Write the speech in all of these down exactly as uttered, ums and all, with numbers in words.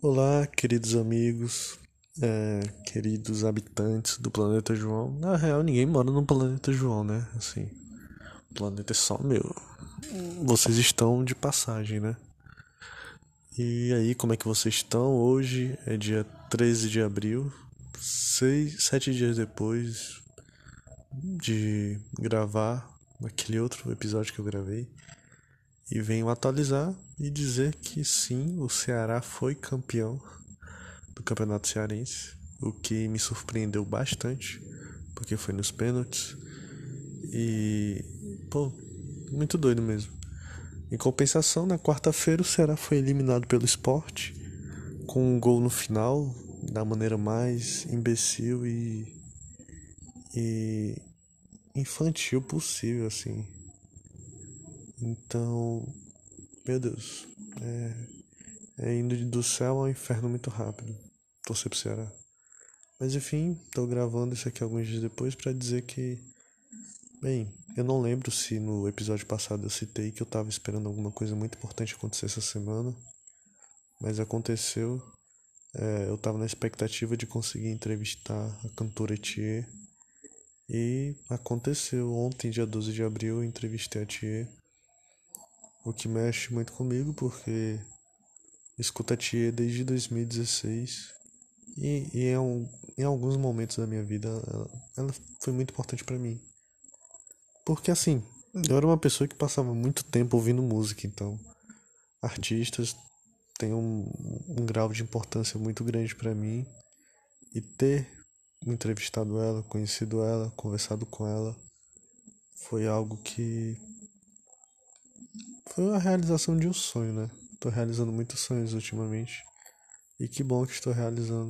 Olá, queridos amigos, é, queridos habitantes do planeta João. Na real, ninguém mora no planeta João, né? Assim, o planeta é só meu. Vocês estão de passagem, né? E aí, como é que vocês estão? Hoje é dia treze de abril, seis, sete dias depois de gravar aquele outro episódio que eu gravei. E venho atualizar e dizer que sim, o Ceará foi campeão do Campeonato Cearense, o que me surpreendeu bastante, porque foi nos pênaltis. E, pô, muito doido mesmo. Em compensação, na quarta-feira o Ceará foi eliminado pelo Sport com um gol no final, da maneira mais imbecil e, e infantil possível, assim. Então, meu Deus, é, é indo do céu ao inferno muito rápido. Torcer pro Ceará. Mas enfim, tô gravando isso aqui alguns dias depois pra dizer que, bem, eu não lembro se no episódio passado eu citei que eu tava esperando alguma coisa muito importante acontecer essa semana, mas aconteceu. É, eu tava na expectativa de conseguir entrevistar a cantora Thier e aconteceu. Ontem, dia doze de abril, eu entrevistei a Thier, o que mexe muito comigo porque escuto a Thier desde dois mil e dezesseis e, e em, um, em alguns momentos da minha vida ela, ela foi muito importante pra mim. Porque assim, eu era uma pessoa que passava muito tempo ouvindo música, então artistas têm um, um grau de importância muito grande pra mim e ter entrevistado ela, conhecido ela, conversado com ela foi algo que foi a realização de um sonho, né? Tô realizando muitos sonhos ultimamente e que bom que estou realizando.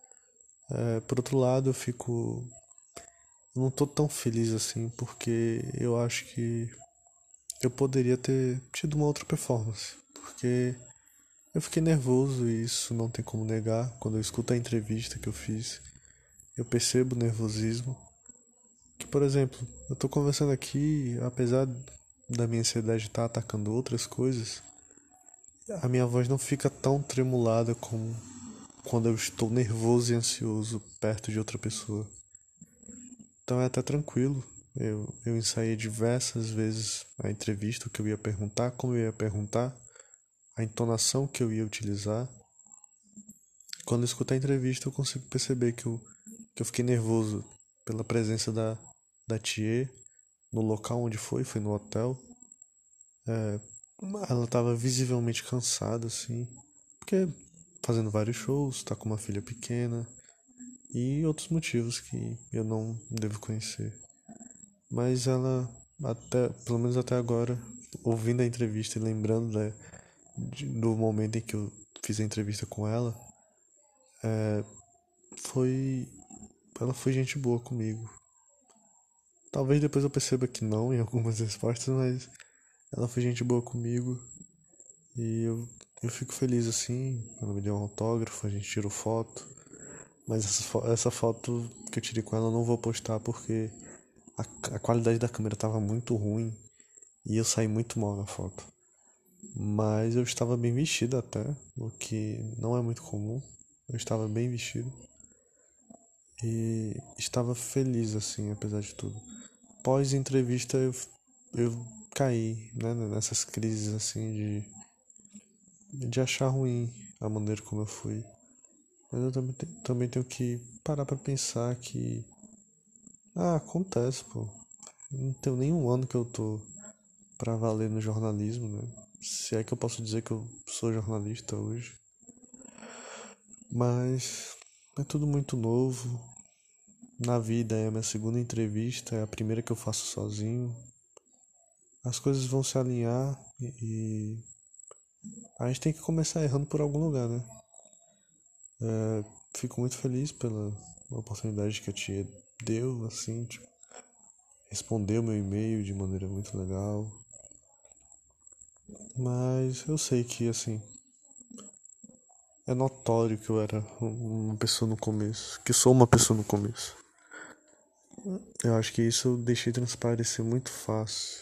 É, por outro lado, eu fico, eu não tô tão feliz assim porque eu acho que eu poderia ter tido uma outra performance, porque eu fiquei nervoso e isso não tem como negar. Quando eu escuto a entrevista que eu fiz, eu percebo o nervosismo. Que, por exemplo, eu tô conversando aqui, apesar da minha ansiedade estar atacando outras coisas, a minha voz não fica tão tremulada como quando eu estou nervoso e ansioso perto de outra pessoa. Então é até tranquilo. Eu, eu ensaiei diversas vezes a entrevista, o que eu ia perguntar, como eu ia perguntar, a entonação que eu ia utilizar. Quando eu escuto a entrevista, eu consigo perceber que eu, que eu fiquei nervoso pela presença da, da Thier no local onde foi, foi no hotel. É, ela estava visivelmente cansada, assim, porque fazendo vários shows, tá com uma filha pequena e outros motivos que eu não devo conhecer. Mas ela, até, pelo menos até agora, ouvindo a entrevista e lembrando da, de, do momento em que eu fiz a entrevista com ela, foi. Ela foi gente boa comigo. Talvez depois eu perceba que não em algumas respostas, mas ela foi gente boa comigo. E eu, eu fico feliz assim. Ela me deu um autógrafo, a gente tirou foto. Mas essa, essa foto que eu tirei com ela eu não vou postar porque a, a qualidade da câmera tava muito ruim e eu saí muito mal na foto. Mas eu estava bem vestido até, o que não é muito comum. Eu estava bem vestido e estava feliz assim, apesar de tudo. Pós-entrevista eu, eu caí, né, nessas crises assim de, de achar ruim a maneira como eu fui. Mas eu também, te, também tenho que parar pra pensar que. Ah, acontece, pô. Não tenho nem um ano que eu tô pra valer no jornalismo, né? Se é que eu posso dizer que eu sou jornalista hoje. Mas é tudo muito novo. Na vida é a minha segunda entrevista, é a primeira que eu faço sozinho. As coisas vão se alinhar e, e a gente tem que começar errando por algum lugar, né? É, fico muito feliz pela oportunidade que a tia deu, assim, tipo, respondeu meu e-mail de maneira muito legal. Mas eu sei que, assim, é notório que eu era uma pessoa no começo, que sou uma pessoa no começo. Eu acho que isso eu deixei transparecer muito fácil.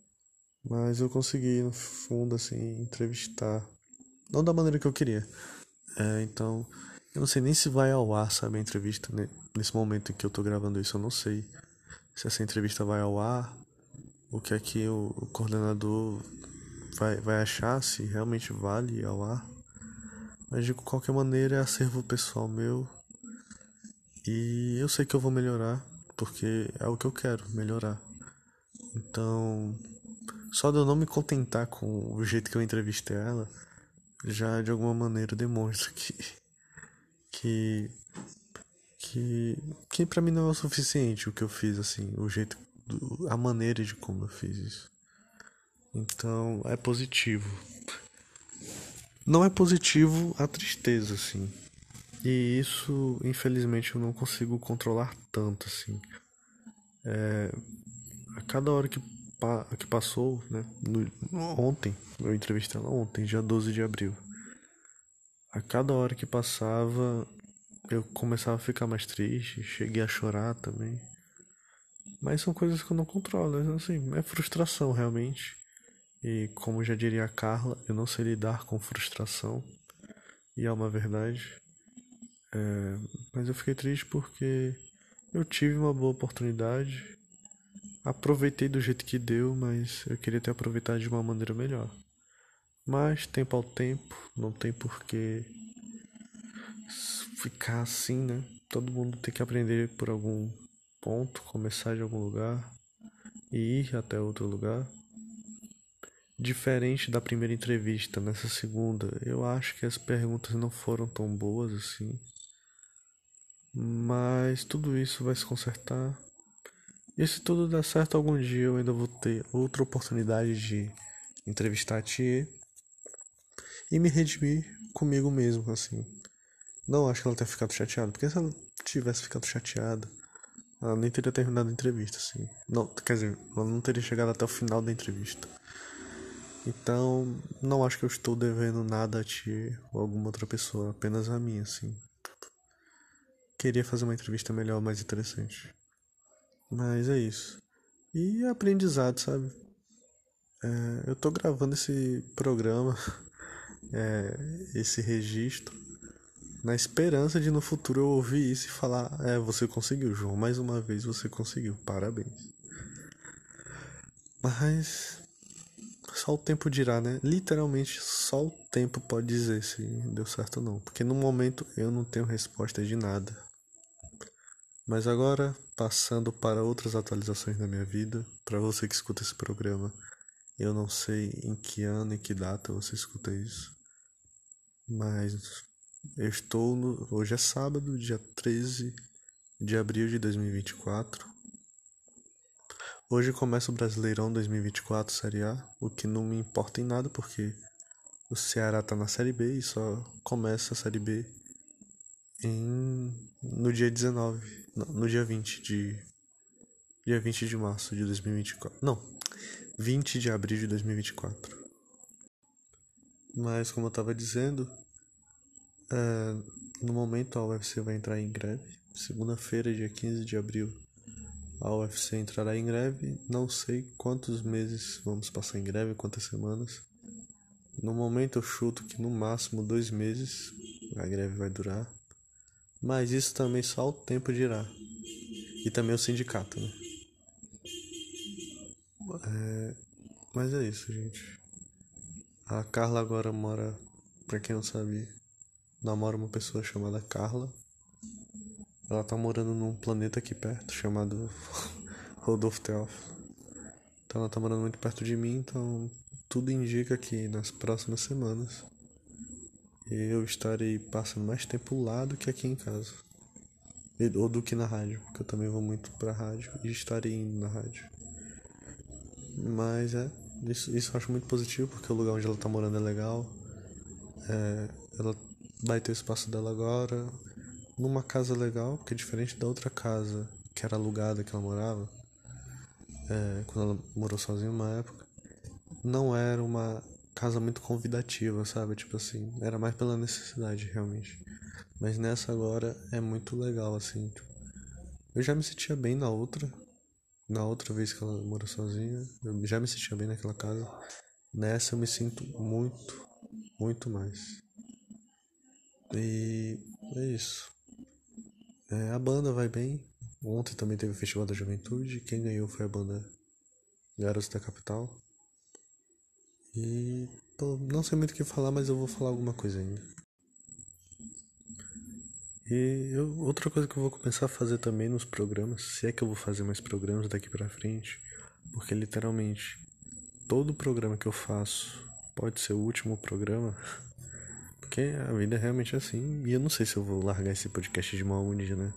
Mas eu consegui, no fundo, assim, entrevistar. Não da maneira que eu queria, É, então, eu não sei nem se vai ao ar, sabe, a entrevista, né? Nesse momento em que eu tô gravando isso, eu não sei se essa entrevista vai ao ar, o que é que o, o coordenador vai, vai achar, se realmente vale ir ao ar. Mas de qualquer maneira é acervo pessoal meu e eu sei que eu vou melhorar, porque é o que eu quero, melhorar. Então, só de eu não me contentar com o jeito que eu entrevistei ela, já de alguma maneira demonstra que que que que para mim não é o suficiente o que eu fiz assim, o jeito, a maneira de como eu fiz isso. Então, é positivo. Não é positivo a tristeza assim. E isso, infelizmente, eu não consigo controlar tanto assim. A cada hora que, pa que passou, né? No, ontem, eu entrevistei ela ontem, dia doze de abril. A cada hora que passava, eu começava a ficar mais triste, cheguei a chorar também. Mas são coisas que eu não controlo, né? Assim, é frustração realmente. E como já diria a Carla, eu não sei lidar com frustração. E é uma verdade. É, mas eu fiquei triste porque eu tive uma boa oportunidade. Aproveitei do jeito que deu, mas eu queria ter aproveitado de uma maneira melhor. Mas tempo ao tempo, não tem por que ficar assim, né? Todo mundo tem que aprender por algum ponto, começar de algum lugar e ir até outro lugar. Diferente da primeira entrevista, nessa segunda, eu acho que as perguntas não foram tão boas assim. Mas tudo isso vai se consertar. E se tudo der certo, algum dia eu ainda vou ter outra oportunidade de entrevistar a Tia e me redimir comigo mesmo, assim. Não acho que ela tenha ficado chateada, porque se ela tivesse ficado chateada, ela nem teria terminado a entrevista, assim. Não, quer dizer, ela não teria chegado até o final da entrevista. Então, não acho que eu estou devendo nada a ti ou alguma outra pessoa, apenas a mim, assim. Queria fazer uma entrevista melhor, mais interessante. Mas é isso. E é aprendizado, sabe? É, eu tô gravando esse programa, é, esse registro, na esperança de no futuro eu ouvir isso e falar: É, você conseguiu, João, mais uma vez você conseguiu, parabéns. Mas só o tempo dirá, né? Literalmente só o tempo pode dizer se deu certo ou não, porque no momento eu não tenho resposta de nada. Mas agora, passando para outras atualizações da minha vida, para você que escuta esse programa, eu não sei em que ano e que data você escuta isso, mas eu estou no. Hoje é sábado, dia treze de abril de dois mil e vinte e quatro. Hoje começa o Brasileirão dois mil e vinte e quatro Série A, o que não me importa em nada porque o Ceará tá na Série B e só começa a Série B em, no dia dezenove, não, no dia vinte de dia vinte de março de dois mil e vinte e quatro. Não, vinte de abril de dois mil e vinte e quatro. Mas como eu tava dizendo, é, no momento a U F C vai entrar em greve. Segunda-feira, dia quinze de abril, a U F C entrará em greve. Não sei quantos meses vamos passar em greve, quantas semanas. No momento eu chuto que no máximo dois meses a greve vai durar. Mas isso também só o tempo dirá. E também o sindicato, né? É, mas é isso, gente. A Carla agora mora, pra quem não sabe, namora uma pessoa chamada Carla. Ela tá morando num planeta aqui perto chamado Rodolfo Teófilo. Então ela tá morando muito perto de mim, então tudo indica que nas próximas semanas eu estarei passando mais tempo lá do que aqui em casa. Ou do que na rádio, porque eu também vou muito pra rádio e estarei indo na rádio. Mas é, isso, isso eu acho muito positivo, porque o lugar onde ela tá morando é legal. É, ela vai ter o espaço dela agora, numa casa legal, porque é diferente da outra casa que era alugada que ela morava, é, quando ela morou sozinha uma época, não era uma casa muito convidativa, sabe? Tipo assim, era mais pela necessidade realmente. Mas nessa agora é muito legal, assim. Tipo, eu já me sentia bem na outra, na outra vez que ela morou sozinha, eu já me sentia bem naquela casa. Nessa eu me sinto muito, muito mais. E é isso. É, a banda vai bem. Ontem também teve o Festival da Juventude. Quem ganhou foi a banda Garotos da Capital. E pô, não sei muito o que falar, mas eu vou falar alguma coisa ainda. E eu, outra coisa que eu vou começar a fazer também nos programas, se é que eu vou fazer mais programas daqui pra frente, porque literalmente todo programa que eu faço pode ser o último programa, porque a vida é realmente assim. E eu não sei se eu vou largar esse podcast de mão algum dia, né?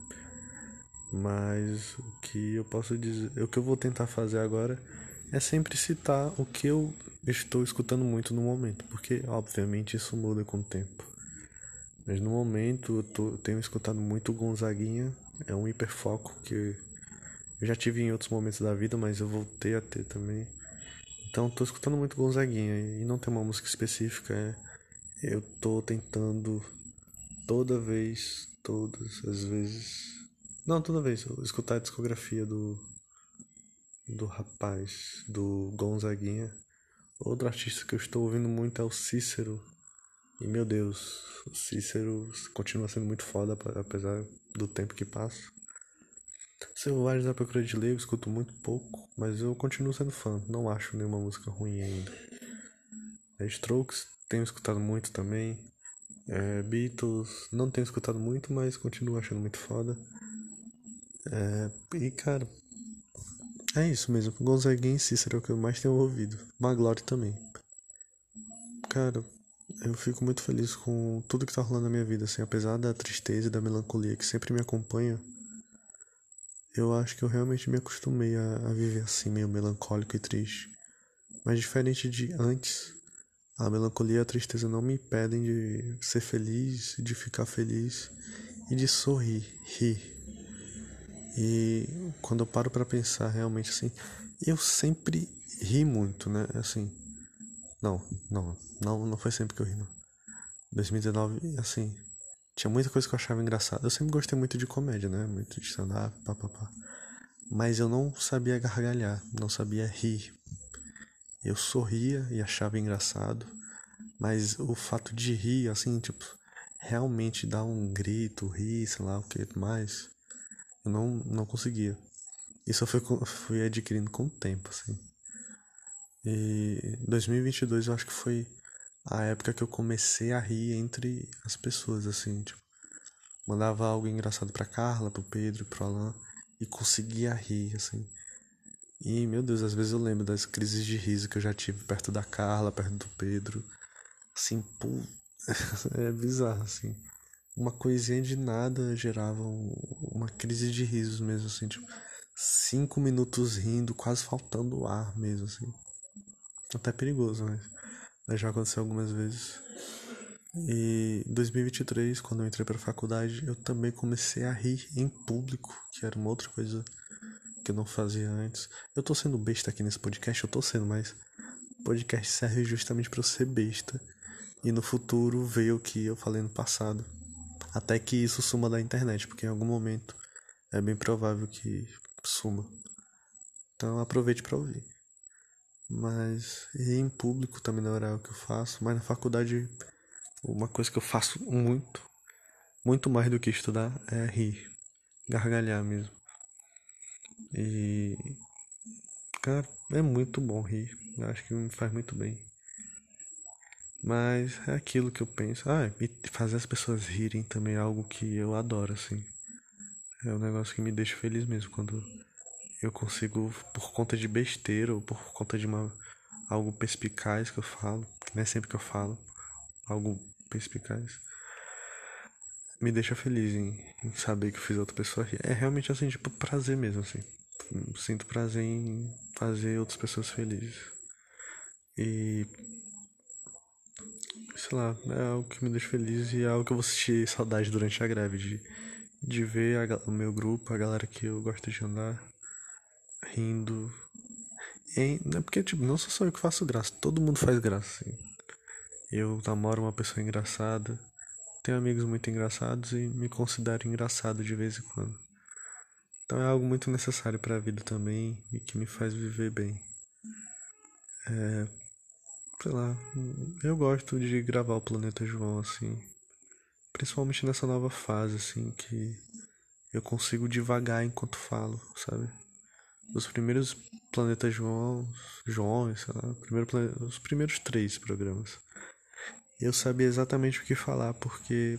Mas o que eu posso dizer, o que eu vou tentar fazer agora é sempre citar o que eu estou escutando muito no momento, porque obviamente isso muda com o tempo. Mas no momento eu, tô, eu tenho escutado muito Gonzaguinha, é um hiperfoco que eu já tive em outros momentos da vida, mas eu voltei a ter também. Então tô escutando muito Gonzaguinha e não tem uma música específica, é, eu tô tentando toda vez, todas as vezes. Não, toda vez, eu escutar a discografia do, do rapaz, do Gonzaguinha. Outro artista que eu estou ouvindo muito é o Cícero. E meu Deus, o Cícero continua sendo muito foda, apesar do tempo que passa. Celulares à procura de ler, eu escuto muito pouco, mas eu continuo sendo fã. Não acho nenhuma música ruim ainda. É, Strokes tenho escutado muito também. É, Beatles não tenho escutado muito, mas continuo achando muito foda. É, e cara, é isso mesmo. Gonzaguinha e Cícero é o que eu mais tenho ouvido. Maglory também. Cara, eu fico muito feliz com tudo que tá rolando na minha vida, assim, apesar da tristeza e da melancolia que sempre me acompanha. Eu acho que eu realmente me acostumei a, a viver assim, meio melancólico e triste. Mas diferente de antes, a melancolia e a tristeza não me impedem de ser feliz, de ficar feliz e de sorrir, rir. E quando eu paro pra pensar realmente assim, eu sempre ri muito, né? Assim, não, não, não, não foi sempre que eu ri, não. dois mil e dezenove, assim, tinha muita coisa que eu achava engraçada. Eu sempre gostei muito de comédia, né? Muito de stand-up, papapá. Mas eu não sabia gargalhar, não sabia rir. Eu sorria e achava engraçado, mas o fato de rir, assim, tipo, realmente dar um grito, rir, sei lá o que mais, eu não, não conseguia. Isso eu fui, fui adquirindo com o tempo, assim. E dois mil e vinte e dois eu acho que foi a época que eu comecei a rir entre as pessoas, assim, tipo, mandava algo engraçado pra Carla, pro Pedro, pro Alan, e conseguia rir, assim. E, meu Deus, às vezes eu lembro das crises de riso que eu já tive perto da Carla, perto do Pedro. Assim, pô, é bizarro, assim. Uma coisinha de nada gerava um- uma crise de risos mesmo, assim, tipo, cinco minutos rindo, quase faltando ar mesmo, assim. Até perigoso, mas, mas já aconteceu algumas vezes. E em dois mil e vinte e três, quando eu entrei pra faculdade, eu também comecei a rir em público, que era uma outra coisa que eu não fazia antes. Eu tô sendo besta aqui nesse podcast, eu tô sendo, mas o podcast serve justamente pra eu ser besta e no futuro ver o que eu falei no passado. Até que isso suma da internet, porque em algum momento é bem provável que suma. Então aproveite pra ouvir. Mas e em público também não era o que eu faço, mas na faculdade uma coisa que eu faço muito, muito mais do que estudar é rir, gargalhar mesmo. E cara, é muito bom rir. Eu acho que me faz muito bem. Mas é aquilo que eu penso. Ah, e fazer as pessoas rirem também é algo que eu adoro, assim. É um negócio que me deixa feliz mesmo quando eu consigo, por conta de besteira ou por conta de uma algo perspicaz que eu falo, que não é sempre que eu falo, algo perspicaz, me deixa feliz em, em saber que eu fiz outra pessoa rir. É realmente assim, tipo, prazer mesmo, assim. Sinto prazer em fazer outras pessoas felizes. E, sei lá, é algo que me deixa feliz e é algo que eu vou sentir saudade durante a greve, de, de ver a, o meu grupo, a galera que eu gosto de andar, rindo. E, é porque, tipo, não sou só eu que faço graça, todo mundo faz graça, assim. Eu namoro uma pessoa engraçada, tenho amigos muito engraçados e me considero engraçado de vez em quando. Então é algo muito necessário para a vida também e que me faz viver bem. Sei lá, eu gosto de gravar o Planeta João assim, principalmente nessa nova fase, assim, que eu consigo divagar enquanto falo, sabe? Os primeiros Planetas João, João, sei lá, primeiro, plane- os primeiros três programas. Eu sabia exatamente o que falar, porque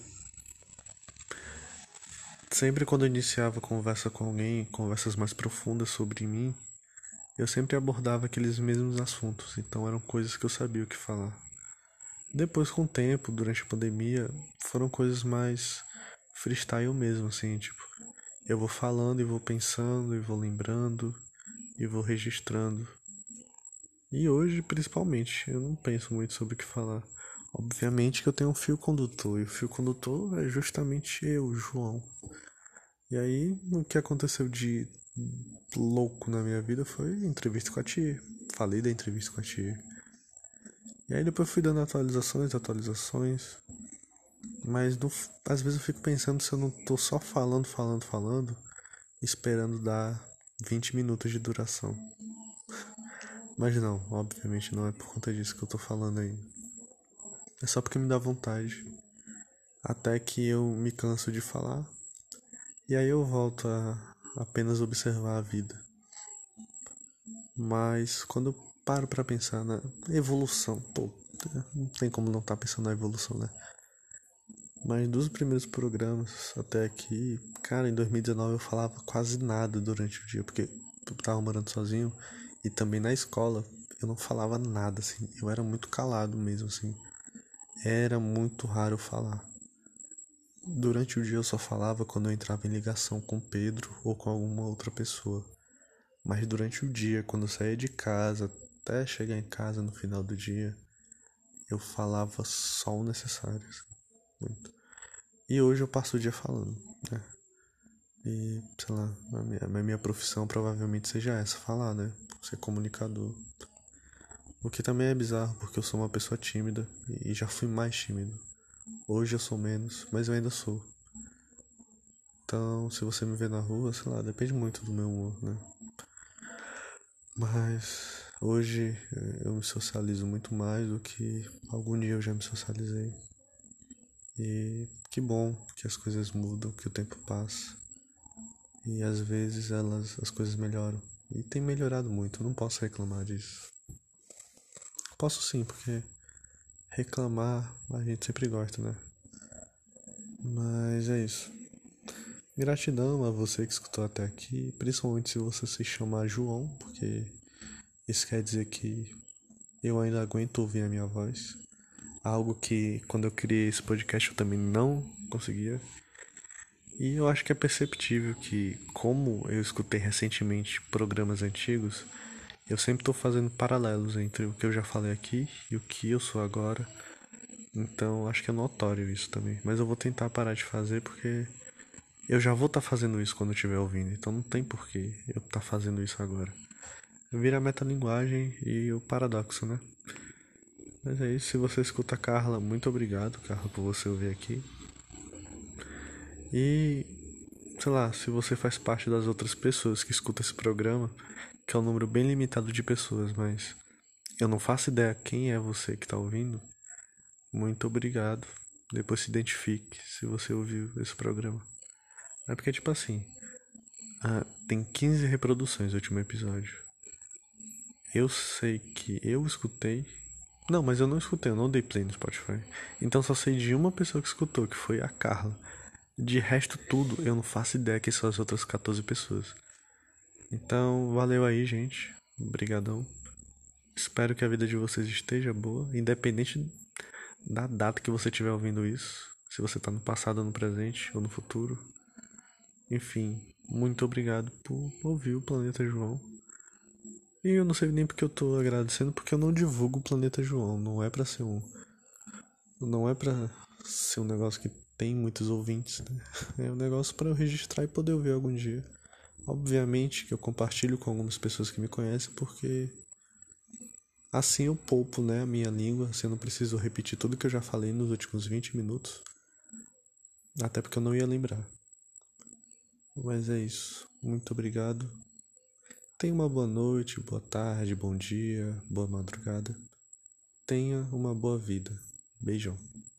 sempre quando eu iniciava conversa com alguém, conversas mais profundas sobre mim, eu sempre abordava aqueles mesmos assuntos, então eram coisas que eu sabia o que falar. Depois, com o tempo, durante a pandemia, foram coisas mais freestyle mesmo, assim, tipo, eu vou falando e vou pensando e vou lembrando e vou registrando. E hoje, principalmente, eu não penso muito sobre o que falar. Obviamente que eu tenho um fio condutor, e o fio condutor é justamente eu, João. E aí, o que aconteceu de louco na minha vida foi a entrevista com a tia. Falei da entrevista com a tia. E aí depois fui dando atualizações, atualizações. Mas no, às vezes eu fico pensando se eu não tô só falando, falando, falando, esperando dar vinte minutos de duração. Mas não, obviamente não é por conta disso que eu tô falando aí. É só porque me dá vontade. Até que eu me canso de falar. E aí eu volto a apenas observar a vida. Mas quando eu paro pra pensar na evolução, pô, não tem como não estar tá pensando na evolução, né? Mas dos primeiros programas até aqui, cara, em dois mil e dezenove eu falava quase nada durante o dia, porque eu tava morando sozinho e também na escola eu não falava nada, assim, eu era muito calado mesmo, assim, era muito raro falar. Durante o dia eu só falava quando eu entrava em ligação com o Pedro ou com alguma outra pessoa, mas durante o dia, quando eu saía de casa, até chegar em casa no final do dia, eu falava só o necessário, assim, muito. E hoje eu passo o dia falando, né? E, sei lá, a minha, a minha profissão provavelmente seja essa, falar, né? Ser comunicador. O que também é bizarro, porque eu sou uma pessoa tímida e já fui mais tímido. Hoje eu sou menos, mas eu ainda sou. Então, se você me ver na rua, sei lá, depende muito do meu humor, né? Mas hoje eh, eu me socializo muito mais do que algum dia eu já me socializei. E que bom que as coisas mudam, que o tempo passa. E às vezes elas, as coisas melhoram. E tem melhorado muito, eu não posso reclamar disso. Posso sim, porque reclamar a gente sempre gosta, né? Mas é isso. Gratidão a você que escutou até aqui, principalmente se você se chamar João, porque isso quer dizer que eu ainda aguento ouvir a minha voz. Algo que quando eu criei esse podcast eu também não conseguia. E eu acho que é perceptível que, como eu escutei recentemente programas antigos, eu sempre estou fazendo paralelos entre o que eu já falei aqui e o que eu sou agora. Então acho que é notório isso também. Mas eu vou tentar parar de fazer porque eu já vou estar tá fazendo isso quando eu estiver ouvindo. Então não tem porquê eu estar tá fazendo isso agora. Vira a metalinguagem e o paradoxo, né? Mas é isso. Se você escuta a Carla, muito obrigado, Carla, por você ouvir aqui. E, sei lá, se você faz parte das outras pessoas que escutam esse programa, que é um número bem limitado de pessoas, mas eu não faço ideia quem é você que está ouvindo, muito obrigado. Depois se identifique se você ouviu esse programa. É porque, tipo assim, ah, tem quinze reproduções no último episódio. Eu sei que eu escutei. Não, mas eu não escutei, eu não dei play no Spotify. Então só sei de uma pessoa que escutou, que foi a Carla. De resto tudo, eu não faço ideia que são as outras quatorze pessoas. Então, valeu aí, gente. Obrigadão. Espero que a vida de vocês esteja boa, independente da data que você estiver ouvindo isso. Se você está no passado, ou no presente ou no futuro. Enfim, muito obrigado por ouvir o Planeta João. E eu não sei nem porque eu tô agradecendo, porque eu não divulgo o Planeta João. Não é pra ser um. Não é pra ser um negócio que tem muitos ouvintes, né? É um negócio pra eu registrar e poder ouvir algum dia. Obviamente que eu compartilho com algumas pessoas que me conhecem, porque assim eu poupo, né, a minha língua, assim eu não preciso repetir tudo que eu já falei nos últimos vinte minutos. Até porque eu não ia lembrar. Mas é isso. Muito obrigado. Tenha uma boa noite, boa tarde, bom dia, boa madrugada. Tenha uma boa vida. Beijão.